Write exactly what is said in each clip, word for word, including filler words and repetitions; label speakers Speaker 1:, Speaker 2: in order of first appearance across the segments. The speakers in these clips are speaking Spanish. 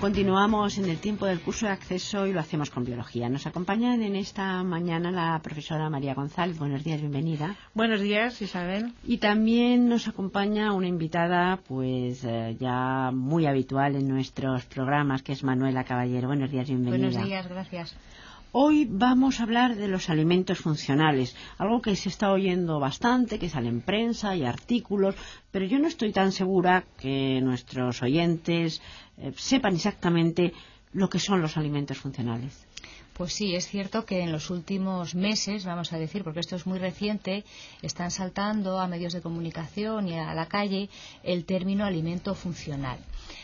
Speaker 1: Continuamos en el tiempo del curso de acceso y lo hacemos con biología. Nos acompañan en esta mañana la profesora María González. Buenos días, bienvenida.
Speaker 2: Buenos días, Isabel.
Speaker 1: Y también nos acompaña una invitada pues eh, ya muy habitual en nuestros programas, que es Manuela Caballero. Buenos días, bienvenida.
Speaker 3: Buenos días, gracias.
Speaker 1: Hoy vamos a hablar de los alimentos funcionales, algo que se está oyendo bastante, que sale en prensa y artículos, pero yo no estoy tan segura que nuestros oyentes eh, sepan exactamente lo que son los alimentos funcionales.
Speaker 3: Pues sí, es cierto que en los últimos meses, vamos a decir, porque esto es muy reciente, están saltando a medios de comunicación y a la calle el término alimento funcional.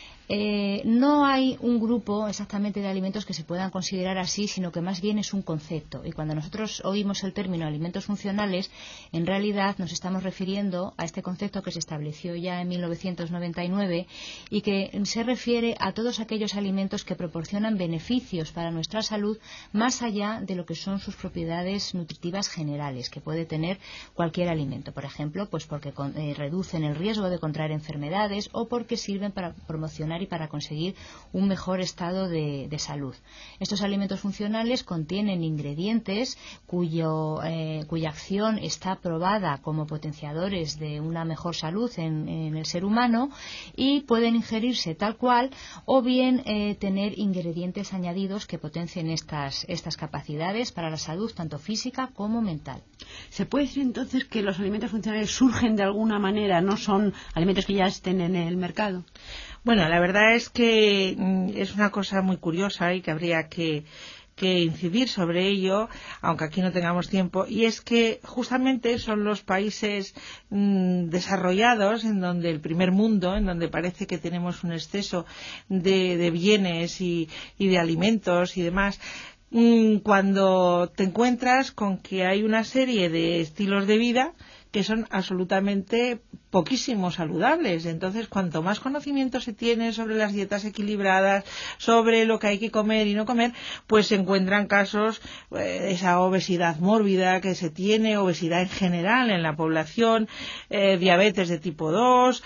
Speaker 3: Eh, no hay un grupo exactamente de alimentos que se puedan considerar así, sino que más bien es un concepto. Y cuando nosotros oímos el término alimentos funcionales, en realidad nos estamos refiriendo a este concepto que se estableció ya en mil novecientos noventa y nueve y que se refiere a todos aquellos alimentos que proporcionan beneficios para nuestra salud más allá de lo que son sus propiedades nutritivas generales que puede tener cualquier alimento. Por ejemplo, pues porque eh, reducen el riesgo de contraer enfermedades o porque sirven para promocionar y para conseguir un mejor estado de, de salud. Estos alimentos funcionales contienen ingredientes cuyo, eh, cuya acción está probada como potenciadores de una mejor salud en, en el ser humano y pueden ingerirse tal cual o bien eh, tener ingredientes añadidos que potencien estas, estas capacidades para la salud tanto física como mental.
Speaker 1: ¿Se puede decir entonces que los alimentos funcionales surgen de alguna manera, no son alimentos que ya estén en el mercado?
Speaker 2: Bueno, la verdad es que mm, es una cosa muy curiosa y que habría que, que incidir sobre ello, aunque aquí no tengamos tiempo, y es que justamente son los países mmm, desarrollados, en donde el primer mundo, en donde parece que tenemos un exceso de, de bienes y, y de alimentos y demás, mmm, cuando te encuentras con que hay una serie de estilos de vida que son absolutamente poquísimo saludables. Entonces, cuanto más conocimiento se tiene sobre las dietas equilibradas, sobre lo que hay que comer y no comer, pues se encuentran casos de eh, esa obesidad mórbida que se tiene, obesidad en general en la población, eh, diabetes de tipo dos,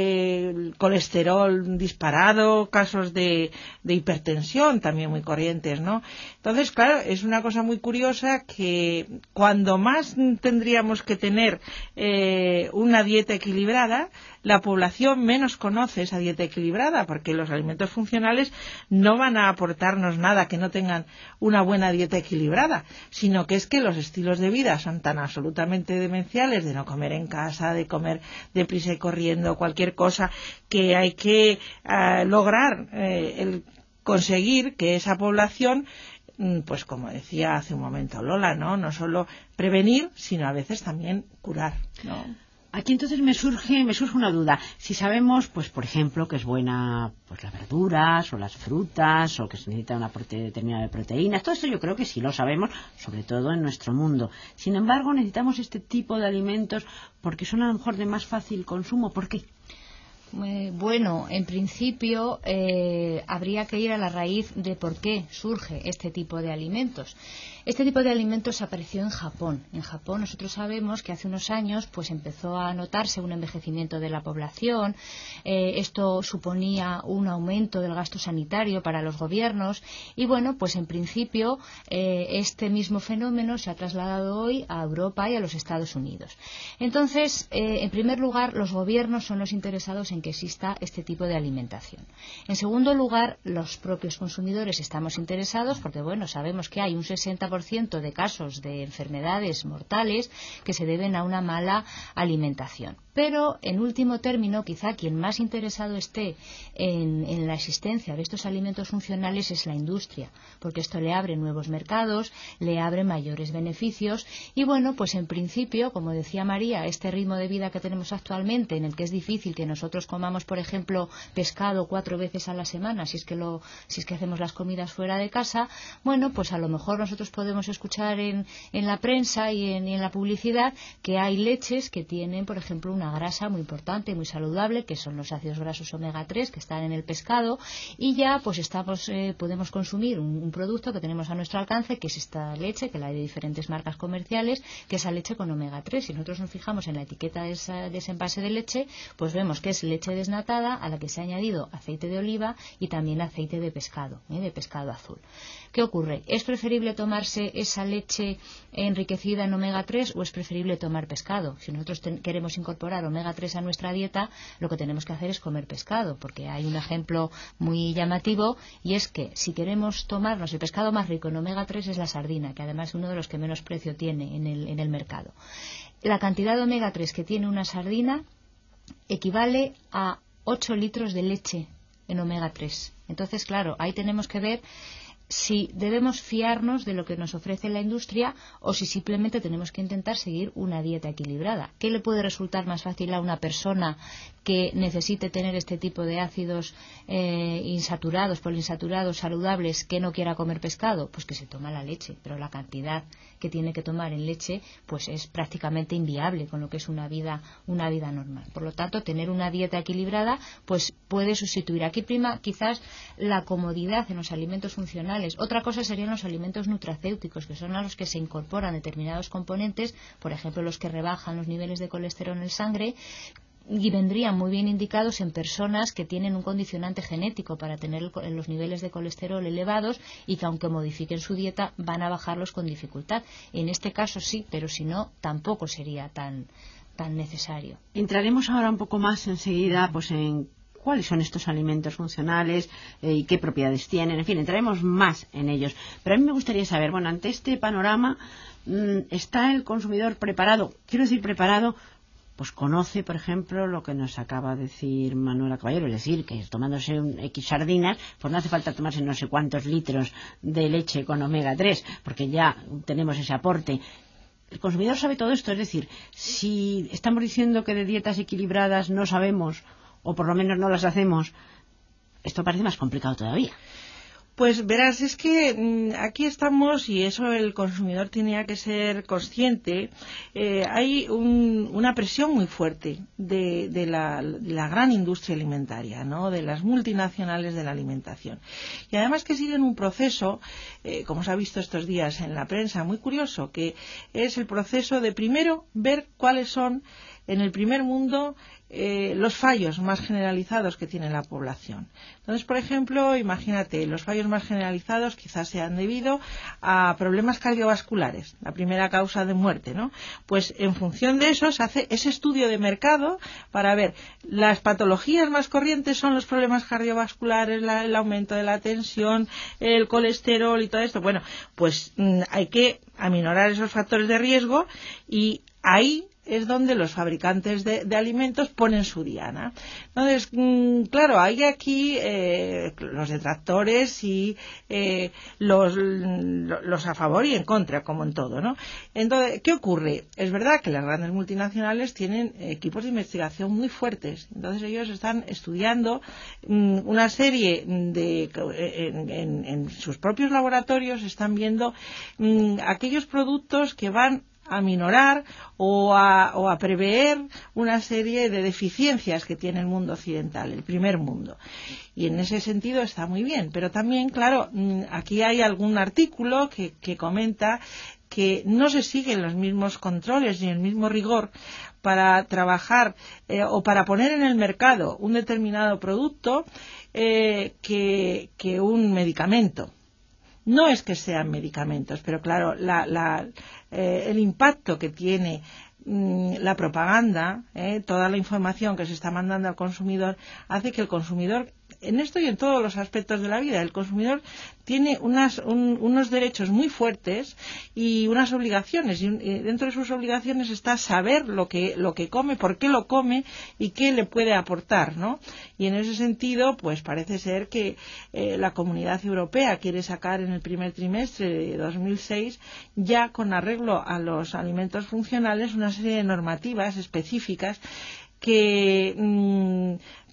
Speaker 2: eh, colesterol disparado, casos de, de hipertensión también muy corrientes, ¿no? Entonces, claro, es una cosa muy curiosa que cuando más tendríamos que tener eh, una dieta equilibrada, la población menos conoce esa dieta equilibrada, porque los alimentos funcionales no van a aportarnos nada que no tengan una buena dieta equilibrada, sino que es que los estilos de vida son tan absolutamente demenciales, de no comer en casa, de comer deprisa y corriendo, cualquier cosa, que hay que uh, lograr eh, el conseguir que esa población, pues como decía hace un momento Lola, no, no solo prevenir, sino a veces también curar, ¿no?
Speaker 1: Aquí entonces me surge me surge una duda. Si sabemos, pues por ejemplo, que es buena pues las verduras o las frutas o que se necesita una aporte determinada de proteínas, todo esto yo creo que sí lo sabemos, sobre todo en nuestro mundo. Sin embargo, necesitamos este tipo de alimentos porque son a lo mejor de más fácil consumo. ¿Por qué?
Speaker 3: Eh, bueno, en principio eh, habría que ir a la raíz de por qué surge este tipo de alimentos. Este tipo de alimentos apareció en Japón. En Japón nosotros sabemos que hace unos años pues empezó a notarse un envejecimiento de la población. Eh, esto suponía un aumento del gasto sanitario para los gobiernos y bueno, pues en principio eh, este mismo fenómeno se ha trasladado hoy a Europa y a los Estados Unidos. Entonces, eh, en primer lugar, los gobiernos son los interesados en que exista este tipo de alimentación. En segundo lugar, los propios consumidores estamos interesados porque bueno, sabemos que hay un sesenta por ciento de casos de enfermedades mortales que se deben a una mala alimentación. Pero, en último término, quizá quien más interesado esté en, en la existencia de estos alimentos funcionales es la industria, porque esto le abre nuevos mercados, le abre mayores beneficios y, bueno, pues en principio, como decía María, este ritmo de vida que tenemos actualmente, en el que es difícil que nosotros comamos, por ejemplo, pescado cuatro veces a la semana, si es que, lo, si es que hacemos las comidas fuera de casa, bueno, pues a lo mejor nosotros podemos escuchar en, en la prensa y en, y en la publicidad que hay leches que tienen, por ejemplo, una una grasa muy importante, muy saludable, que son los ácidos grasos omega tres que están en el pescado, y ya pues estamos eh, podemos consumir un, un producto que tenemos a nuestro alcance, que es esta leche, que la hay de diferentes marcas comerciales, que es la leche con omega tres. Si nosotros nos fijamos en la etiqueta de, esa, de ese envase de leche, pues vemos que es leche desnatada a la que se ha añadido aceite de oliva y también aceite de pescado, ¿eh? de pescado azul. ¿Qué ocurre? ¿Es preferible tomarse esa leche enriquecida en omega tres o es preferible tomar pescado? Si nosotros ten, queremos incorporar omega tres a nuestra dieta, lo que tenemos que hacer es comer pescado, porque hay un ejemplo muy llamativo, y es que si queremos tomarnos el pescado más rico en omega tres es la sardina, que además es uno de los que menos precio tiene en el, en el mercado. La cantidad de omega tres que tiene una sardina equivale a ocho litros de leche en omega tres. Entonces, claro, ahí tenemos que ver si debemos fiarnos de lo que nos ofrece la industria o si simplemente tenemos que intentar seguir una dieta equilibrada. ¿Qué le puede resultar más fácil a una persona que necesite tener este tipo de ácidos eh, insaturados, poliinsaturados, saludables, que no quiera comer pescado? Pues que se toma la leche, pero la cantidad que tiene que tomar en leche pues es prácticamente inviable con lo que es una vida, una vida normal. Por lo tanto, tener una dieta equilibrada pues puede sustituir. Aquí prima quizás la comodidad en los alimentos funcionales. Otra cosa serían los alimentos nutracéuticos, que son a los que se incorporan determinados componentes, por ejemplo los que rebajan los niveles de colesterol en sangre, y vendrían muy bien indicados en personas que tienen un condicionante genético para tener los niveles de colesterol elevados y que aunque modifiquen su dieta van a bajarlos con dificultad. En este caso sí, pero si no tampoco sería tan, tan necesario.
Speaker 1: Entraremos ahora un poco más enseguida pues en cuáles son estos alimentos funcionales eh, y qué propiedades tienen, en fin, entraremos más en ellos. Pero a mí me gustaría saber, bueno, ante este panorama, mmm, ¿está el consumidor preparado? Quiero decir preparado, pues conoce, por ejemplo, lo que nos acaba de decir Manuela Caballero, es decir, que tomándose un X sardinas, pues no hace falta tomarse no sé cuántos litros de leche con omega tres, porque ya tenemos ese aporte. El consumidor sabe todo esto, es decir, si estamos diciendo que de dietas equilibradas no sabemos, o por lo menos no las hacemos, esto parece más complicado todavía.
Speaker 2: Pues verás, es que mmm, aquí estamos, y eso el consumidor tenía que ser consciente, eh, hay un, una presión muy fuerte de, de, la, de la gran industria alimentaria, ¿no? De las multinacionales de la alimentación. Y además que siguen un proceso, eh, como se ha visto estos días en la prensa, muy curioso, que es el proceso de primero ver cuáles son en el primer mundo eh, los fallos más generalizados que tiene la población. Entonces, por ejemplo, imagínate, los fallos más generalizados quizás sean debido a problemas cardiovasculares, la primera causa de muerte, ¿no? Pues en función de eso se hace ese estudio de mercado para ver las patologías más corrientes son los problemas cardiovasculares, la, el aumento de la tensión, el colesterol y todo esto. Bueno, pues mmm, hay que aminorar esos factores de riesgo y ahí es donde los fabricantes de, de alimentos ponen su diana. Entonces, mmm, claro, hay aquí eh, los detractores y eh, los, los a favor y en contra, como en todo, ¿no? Entonces, ¿qué ocurre? Es verdad que las grandes multinacionales tienen equipos de investigación muy fuertes. Entonces, ellos están estudiando mmm, una serie de... En, en, en sus propios laboratorios están viendo mmm, aquellos productos que van a minorar o a, o a prever una serie de deficiencias que tiene el mundo occidental, el primer mundo. Y en ese sentido está muy bien. Pero también, claro, aquí hay algún artículo que, que comenta que no se siguen los mismos controles ni el mismo rigor para trabajar eh, o para poner en el mercado un determinado producto eh, que, que un medicamento. No es que sean medicamentos, pero claro, la, la, eh, el impacto que tiene mmm, la propaganda, eh, toda la información que se está mandando al consumidor, hace que el consumidor, en esto y en todos los aspectos de la vida, el consumidor tiene unas, un, unos derechos muy fuertes y unas obligaciones, y, y dentro de sus obligaciones está saber lo que, lo que come, por qué lo come y qué le puede aportar, ¿no? Y en ese sentido, pues parece ser que eh, la Comunidad Europea quiere sacar en el primer trimestre de dos mil seis, ya con arreglo a los alimentos funcionales, una serie de normativas específicas que mmm,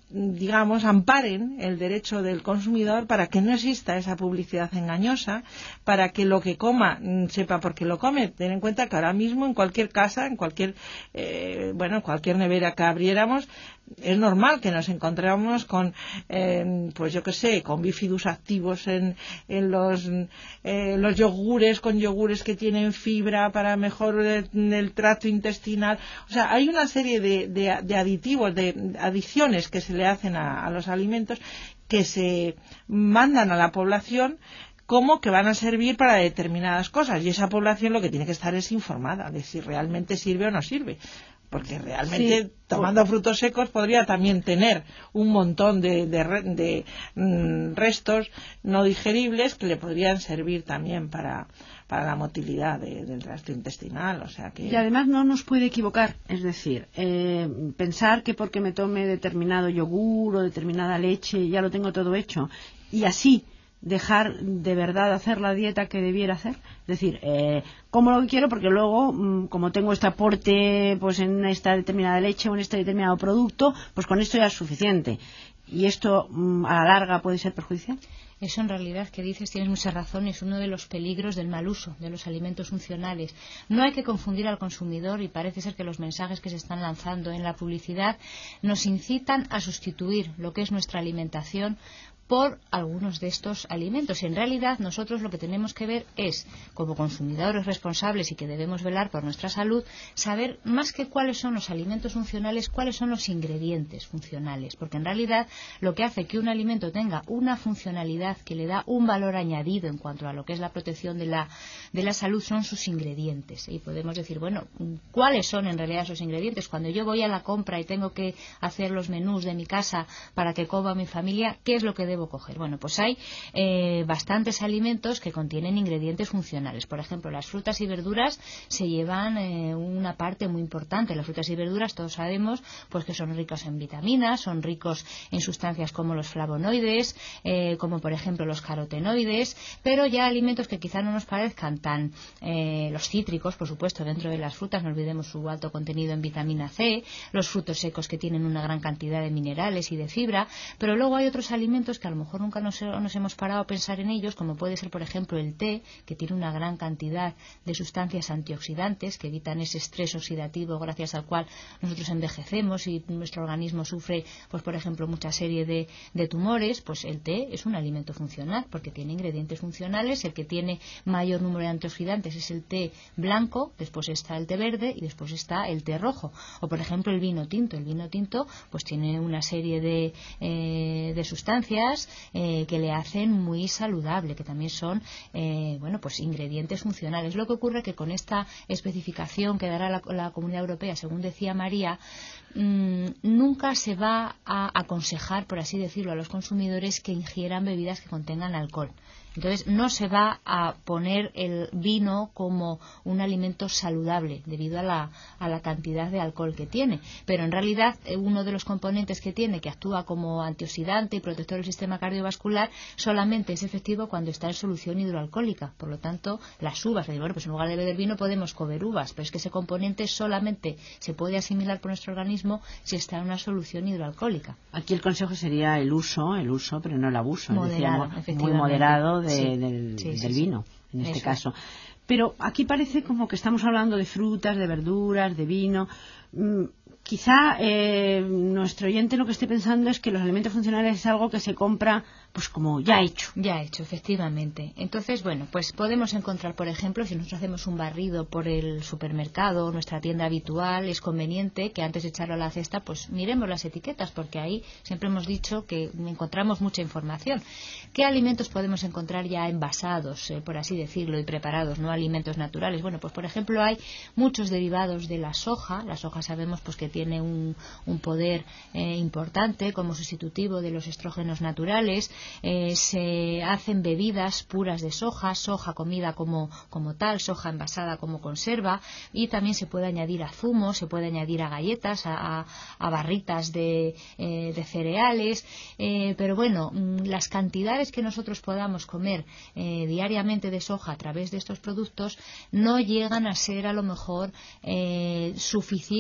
Speaker 2: digamos, amparen el derecho del consumidor para que no exista esa publicidad engañosa, para que lo que coma sepa por qué lo come. Ten en cuenta que ahora mismo en cualquier casa, en cualquier, eh, bueno, en cualquier nevera que abriéramos, es normal que nos encontremos con, eh, pues yo qué sé, con bifidus activos en, en los, eh, los yogures, con yogures que tienen fibra para mejor el, el tracto intestinal. O sea, hay una serie de, de, de aditivos, de adiciones que se le hacen a, a los alimentos que se mandan a la población como que van a servir para determinadas cosas. Y esa población lo que tiene que estar es informada de si realmente sirve o no sirve. Porque realmente sí, tomando frutos secos podría también tener un montón de, de, de, de mm, restos no digeribles que le podrían servir también para, para la motilidad de, del tracto intestinal. O sea que...
Speaker 1: Y además no nos puede equivocar, es decir, eh, pensar que porque me tome determinado yogur o determinada leche ya lo tengo todo hecho y así dejar de verdad hacer la dieta que debiera hacer. Es decir, eh, como lo que quiero porque luego, mmm, como tengo este aporte pues en esta determinada leche o en este determinado producto, pues con esto ya es suficiente. ¿Y esto mmm, a la larga puede ser perjudicial?
Speaker 3: Eso en realidad que dices tienes mucha razón, es uno de los peligros del mal uso de los alimentos funcionales. No hay que confundir al consumidor y parece ser que los mensajes que se están lanzando en la publicidad nos incitan a sustituir lo que es nuestra alimentación por algunos de estos alimentos. En realidad nosotros lo que tenemos que ver es, como consumidores responsables y que debemos velar por nuestra salud, saber más que cuáles son los alimentos funcionales, cuáles son los ingredientes funcionales, porque en realidad lo que hace que un alimento tenga una funcionalidad que le da un valor añadido en cuanto a lo que es la protección de la, de la salud son sus ingredientes. Y podemos decir, bueno, ¿cuáles son en realidad esos ingredientes? Cuando yo voy a la compra y tengo que hacer los menús de mi casa para que coma mi familia, ¿qué es lo que debo coger? Bueno, pues hay eh, bastantes alimentos que contienen ingredientes funcionales. Por ejemplo, las frutas y verduras se llevan eh, una parte muy importante. Las frutas y verduras todos sabemos pues que son ricos en vitaminas, son ricos en sustancias como los flavonoides, eh, como por ejemplo los carotenoides, pero ya alimentos que quizá no nos parezcan tan eh, los cítricos, por supuesto, dentro de las frutas, no olvidemos su alto contenido en vitamina C, los frutos secos que tienen una gran cantidad de minerales y de fibra, pero luego hay otros alimentos que a lo mejor nunca nos, nos hemos parado a pensar en ellos, como puede ser por ejemplo el té, que tiene una gran cantidad de sustancias antioxidantes que evitan ese estrés oxidativo gracias al cual nosotros envejecemos y nuestro organismo sufre pues por ejemplo mucha serie de, de tumores. Pues el té es un alimento funcional porque tiene ingredientes funcionales. El que tiene mayor número de antioxidantes es el té blanco, después está el té verde y después está el té rojo. O por ejemplo el vino tinto. El vino tinto pues tiene una serie de, eh, de sustancias eh, que le hacen muy saludable, que también son eh, bueno pues ingredientes funcionales. Lo que ocurre que con esta especificación que dará la, la Comunidad Europea, según decía María, mmm, nunca se va a aconsejar, por así decirlo, a los consumidores que ingieran bebidas que contengan alcohol. Entonces no se va a poner el vino como un alimento saludable debido a la, a la cantidad de alcohol que tiene. Pero en realidad uno de los componentes que tiene, que actúa como antioxidante y protector del sistema cardiovascular, solamente es efectivo cuando está en solución hidroalcohólica. Por lo tanto, las uvas, bueno, pues en lugar de beber vino podemos comer uvas, pero es que ese componente solamente se puede asimilar por nuestro organismo si está en una solución hidroalcohólica.
Speaker 1: Aquí el consejo sería el uso, el uso, pero no el abuso.
Speaker 3: Moderado,
Speaker 1: decíamos, muy moderado de,
Speaker 3: sí.
Speaker 1: del,
Speaker 3: Sí, sí,
Speaker 1: del
Speaker 3: sí.
Speaker 1: vino, en este
Speaker 3: Eso.
Speaker 1: caso. Pero aquí parece como que estamos hablando de frutas, de verduras, de vino. Mm, quizá eh, nuestro oyente lo que esté pensando es que los alimentos funcionales es algo que se compra pues como ya hecho.
Speaker 3: Ya hecho, efectivamente. Entonces, bueno, pues podemos encontrar, por ejemplo, si nosotros hacemos un barrido por el supermercado, nuestra tienda habitual, es conveniente que antes de echarlo a la cesta, pues miremos las etiquetas, porque ahí siempre hemos dicho que encontramos mucha información. ¿Qué alimentos podemos encontrar ya envasados, eh, por así decirlo, y preparados, no alimentos naturales? Bueno, pues por ejemplo hay muchos derivados de la soja. La soja sabemos pues que tiene un, un poder eh, importante como sustitutivo de los estrógenos naturales. Eh, se hacen bebidas puras de soja, soja comida como, como tal, soja envasada como conserva, y también se puede añadir a zumos, se puede añadir a galletas, a, a, a barritas de, eh, de cereales, eh, pero bueno, las cantidades que nosotros podamos comer eh, diariamente de soja a través de estos productos no llegan a ser a lo mejor eh, suficientes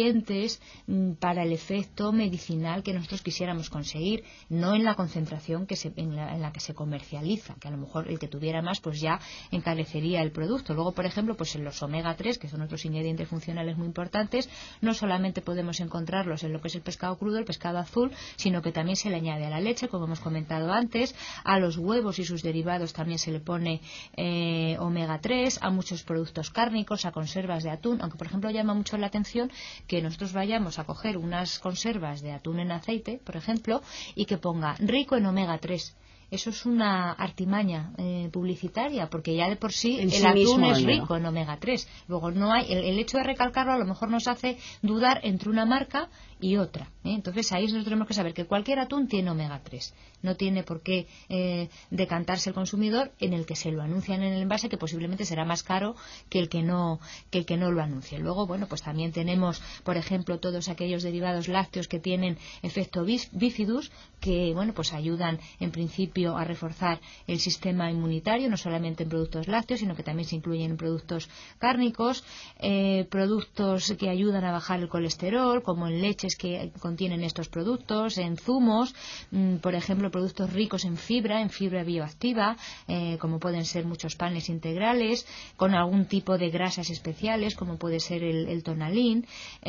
Speaker 3: suficientes mm, para el efecto medicinal que nosotros quisiéramos conseguir, no en la concentración que se, en, la, en la que se comercializa, que a lo mejor el que tuviera más pues ya encarecería el producto. Luego, por ejemplo, pues en los omega tres, que son otros ingredientes funcionales muy importantes, no solamente podemos encontrarlos en lo que es el pescado crudo, el pescado azul, sino que también se le añade a la leche, como hemos comentado antes, a los huevos y sus derivados también se le pone eh, omega tres, a muchos productos cárnicos, a conservas de atún, aunque por ejemplo llama mucho la atención que nosotros vayamos a coger unas conservas de atún en aceite, por ejemplo, y que ponga rico en omega tres. Eso es una artimaña eh, publicitaria, porque ya de por sí
Speaker 1: en
Speaker 3: el
Speaker 1: sí
Speaker 3: atún
Speaker 1: mismo,
Speaker 3: es
Speaker 1: ¿no?
Speaker 3: rico en omega tres. Luego no hay el, el hecho de recalcarlo a lo mejor nos hace dudar entre una marca y otra, ¿eh? Entonces ahí nosotros tenemos que saber que cualquier atún tiene omega tres. No tiene por qué eh, decantarse el consumidor en el que se lo anuncian en el envase, que posiblemente será más caro que el que no que el que no lo anuncie. Luego, bueno, pues también tenemos, por ejemplo, todos aquellos derivados lácteos que tienen efecto bifidus, que bueno, pues ayudan en principio a reforzar el sistema inmunitario, no solamente en productos lácteos, sino que también se incluyen en productos cárnicos, eh, productos que ayudan a bajar el colesterol, como en leches que contienen estos productos, en zumos, mmm, por ejemplo, productos ricos en fibra, en fibra bioactiva, eh, como pueden ser muchos panes integrales, con algún tipo de grasas especiales, como puede ser el, el tonalín,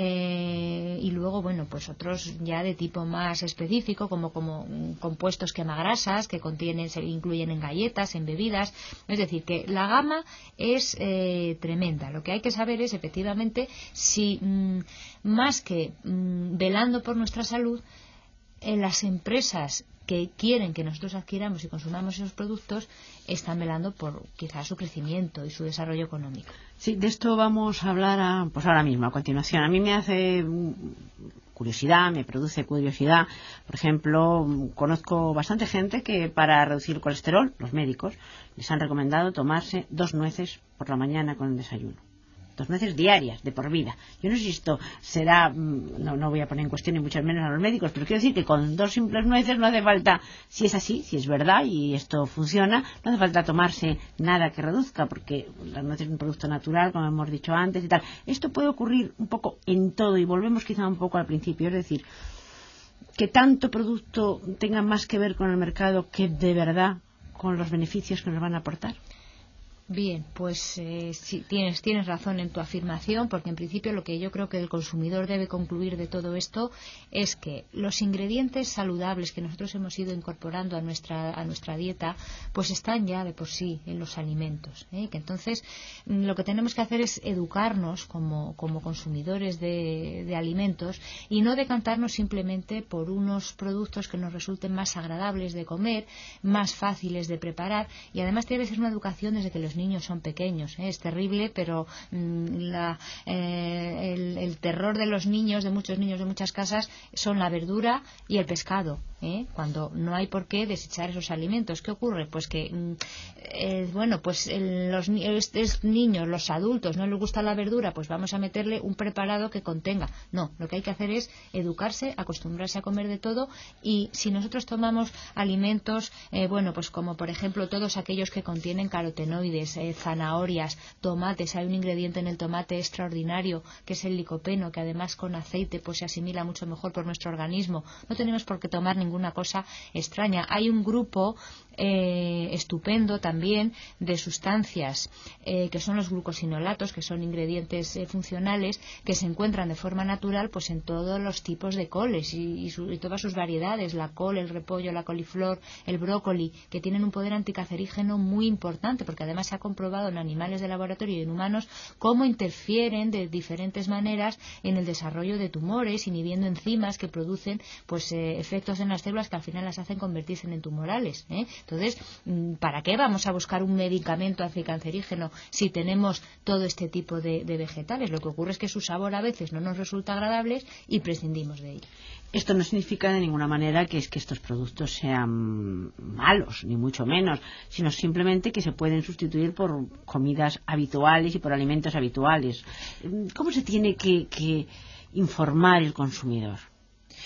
Speaker 3: eh, y luego, bueno, pues otros ya de tipo más específico, como, como compuestos quemagrasas, que contienen, se incluyen en galletas, en bebidas. Es decir, que la gama es eh, tremenda. Lo que hay que saber es, efectivamente, si mmm, más que mmm, velando por nuestra salud, en las empresas que quieren que nosotros adquiramos y consumamos esos productos están velando por quizás su crecimiento y su desarrollo económico.
Speaker 1: Sí, de esto vamos a hablar a, pues ahora mismo, a continuación. A mí me hace curiosidad, me produce curiosidad. Por ejemplo, conozco bastante gente que para reducir el colesterol, los médicos, les han recomendado tomarse dos nueces por la mañana con el desayuno. Dos nueces diarias, de por vida. Yo no sé si esto será, no, no voy a poner en cuestión ni mucho menos a los médicos, pero quiero decir que con dos simples nueces no hace falta, si es así, si es verdad y esto funciona, no hace falta tomarse nada que reduzca, porque las nueces es un producto natural, como hemos dicho antes y tal. Esto puede ocurrir un poco en todo, y volvemos quizá un poco al principio, es decir, que tanto producto tenga más que ver con el mercado que de verdad con los beneficios que nos van a aportar.
Speaker 3: Bien, pues eh, sí, tienes, tienes razón en tu afirmación, porque en principio lo que yo creo que el consumidor debe concluir de todo esto es que los ingredientes saludables que nosotros hemos ido incorporando a nuestra, a nuestra dieta, pues están ya de por sí en los alimentos, ¿eh? Que entonces lo que tenemos que hacer es educarnos como, como consumidores de, de alimentos y no decantarnos simplemente por unos productos que nos resulten más agradables de comer, más fáciles de preparar, y además debe ser una educación desde que los niños son pequeños, ¿eh? Es terrible, pero mmm, la, eh, el, el terror de los niños, de muchos niños de muchas casas, son la verdura y el pescado, ¿eh? Cuando no hay por qué desechar esos alimentos. ¿Qué ocurre? Pues que mmm, eh, bueno, pues el, los estos niños, los adultos, no les gusta la verdura, pues vamos a meterle un preparado que contenga. No, lo que hay que hacer es educarse, acostumbrarse a comer de todo, y si nosotros tomamos alimentos, eh, bueno, pues como por ejemplo todos aquellos que contienen carotenoides, Eh, zanahorias, tomates, hay un ingrediente en el tomate extraordinario que es el licopeno, que además con aceite pues se asimila mucho mejor por nuestro organismo. No tenemos por qué tomar ninguna cosa extraña. Hay un grupo eh, estupendo también de sustancias eh, que son los glucosinolatos, que son ingredientes eh, funcionales que se encuentran de forma natural pues en todos los tipos de coles y, y, su, y todas sus variedades, la col, el repollo, la coliflor, el brócoli, que tienen un poder anticancerígeno muy importante, porque además se ha comprobado en animales de laboratorio y en humanos cómo interfieren de diferentes maneras en el desarrollo de tumores, inhibiendo enzimas que producen pues eh, efectos en las células que al final las hacen convertirse en tumorales, ¿eh? Entonces, ¿para qué vamos a buscar un medicamento anticancerígeno si tenemos todo este tipo de, de vegetales? Lo que ocurre es que su sabor a veces no nos resulta agradable y prescindimos de ello.
Speaker 1: Esto no significa de ninguna manera que es que estos productos sean malos, ni mucho menos, sino simplemente que se pueden sustituir por comidas habituales y por alimentos habituales. ¿Cómo se tiene que, que informar el consumidor?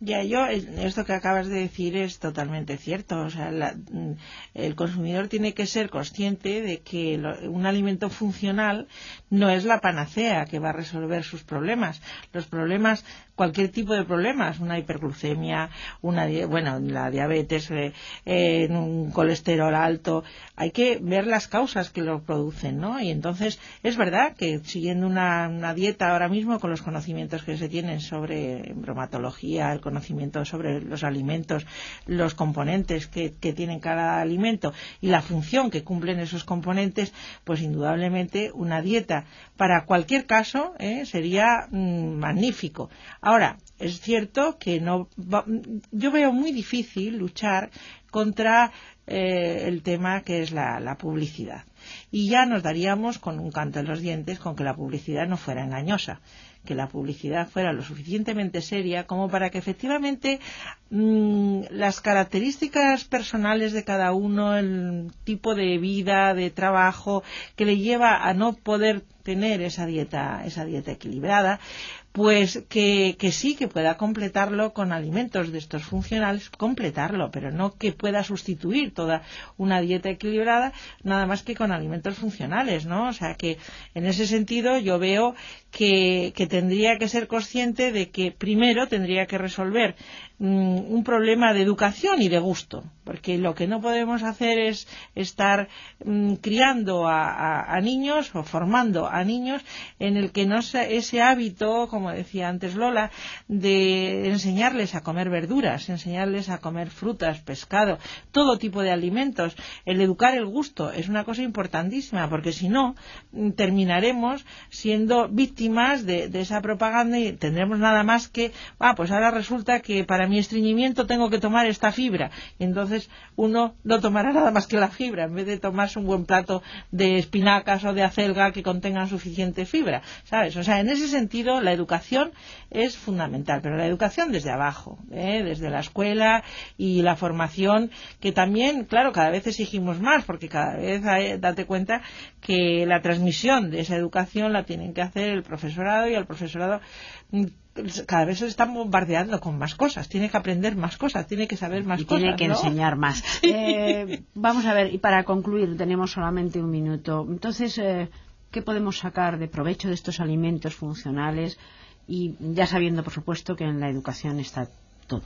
Speaker 2: Ya, yo, esto que acabas de decir es totalmente cierto. O sea, la, el consumidor tiene que ser consciente de que lo, un alimento funcional no es la panacea que va a resolver sus problemas. Los problemas, cualquier tipo de problemas, una hiperglucemia, una, bueno, la diabetes, eh, eh, un colesterol alto, hay que ver las causas que lo producen, ¿no? Y entonces, es verdad que siguiendo una, una dieta ahora mismo, con los conocimientos que se tienen sobre bromatología, el conocimiento sobre los alimentos, los componentes que, que tienen cada alimento y la función que cumplen esos componentes, pues indudablemente una dieta para cualquier caso eh, sería mmm, magnífico. Ahora, es cierto que no va, yo veo muy difícil luchar contra eh, el tema que es la, la publicidad. Y ya nos daríamos con un canto en los dientes con que la publicidad no fuera engañosa, que la publicidad fuera lo suficientemente seria como para que efectivamente mmm, las características personales de cada uno, el tipo de vida, de trabajo que le lleva a no poder tener esa dieta, esa dieta equilibrada, pues que, que sí que pueda completarlo con alimentos de estos funcionales, completarlo, pero no que pueda sustituir toda una dieta equilibrada nada más que con alimentos funcionales, ¿no? O sea que en ese sentido yo veo que, que tendría que ser consciente de que primero tendría que resolver mmm, un problema de educación y de gusto, porque lo que no podemos hacer es estar mmm, criando a, a, a niños o formando a niños en el que no se, ese hábito, como decía antes Lola, de enseñarles a comer verduras, enseñarles a comer frutas, pescado, todo tipo de alimentos, el educar el gusto es una cosa importantísima, porque si no terminaremos siendo víctimas de, de esa propaganda y tendremos nada más que, ah, pues ahora resulta que para mi estreñimiento tengo que tomar esta fibra, y entonces uno no tomará nada más que la fibra en vez de tomarse un buen plato de espinacas o de acelga que contengan suficiente fibra, ¿sabes? O sea, en ese sentido la educación es fundamental, pero la educación desde abajo, ¿eh? Desde la escuela y la formación, que también, claro, cada vez exigimos más, porque cada vez hay, date cuenta que la transmisión de esa educación la tienen que hacer el profesorado, y al profesorado cada vez se están bombardeando con más cosas, tiene que aprender más cosas, tiene que saber más
Speaker 1: y
Speaker 2: cosas,
Speaker 1: tiene que
Speaker 2: ¿no?
Speaker 1: enseñar más. Eh, vamos a ver, y para concluir, tenemos solamente un minuto. Entonces, eh, ¿qué podemos sacar de provecho de estos alimentos funcionales? Y ya sabiendo, por supuesto, que en la educación está todo.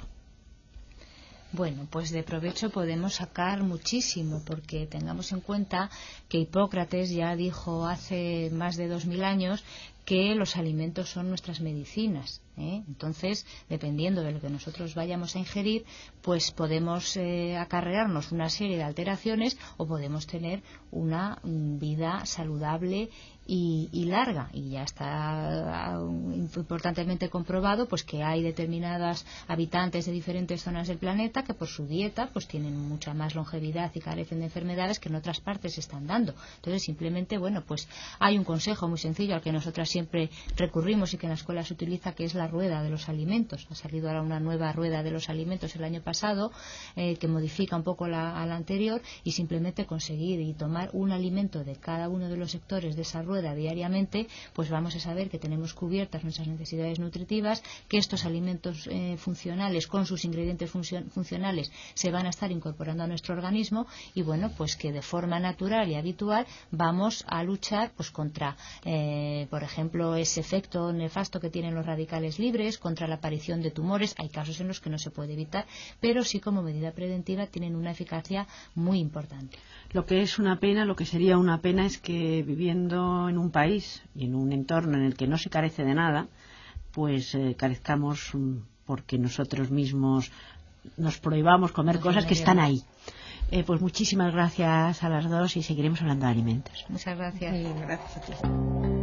Speaker 3: Bueno, pues de provecho podemos sacar muchísimo, porque tengamos en cuenta que Hipócrates ya dijo hace más de dos mil años que los alimentos son nuestras medicinas, ¿eh? Entonces, dependiendo de lo que nosotros vayamos a ingerir, pues podemos eh, acarrearnos una serie de alteraciones o podemos tener una mm, vida saludable y, y larga. Y ya está uh, importantemente comprobado pues que hay determinadas habitantes de diferentes zonas del planeta que por su dieta pues tienen mucha más longevidad y carecen de enfermedades que en otras partes se están dando. Entonces, simplemente, bueno, pues hay un consejo muy sencillo al que nosotras siempre recurrimos y que en la escuela se utiliza, que es la rueda de los alimentos. Ha salido ahora una nueva rueda de los alimentos el año pasado eh, que modifica un poco la, a la anterior, y simplemente conseguir y tomar un alimento de cada uno de los sectores de esa rueda diariamente, pues vamos a saber que tenemos cubiertas nuestras necesidades nutritivas, que estos alimentos eh, funcionales con sus ingredientes funcio- funcionales se van a estar incorporando a nuestro organismo, y bueno, pues que de forma natural y habitual vamos a luchar pues contra eh, por ejemplo ese efecto nefasto que tienen los radicales libres, contra la aparición de tumores. Hay casos en los que no se puede evitar, pero sí, como medida preventiva, tienen una eficacia muy importante.
Speaker 1: Lo que es una pena, lo que sería una pena, es que viviendo en un país y en un entorno en el que no se carece de nada, pues eh, carezcamos porque nosotros mismos nos prohibamos comer cosas que están ahí. Eh, pues muchísimas gracias a las dos, y seguiremos hablando de alimentos.
Speaker 3: Muchas gracias.
Speaker 2: Sí, gracias a ti.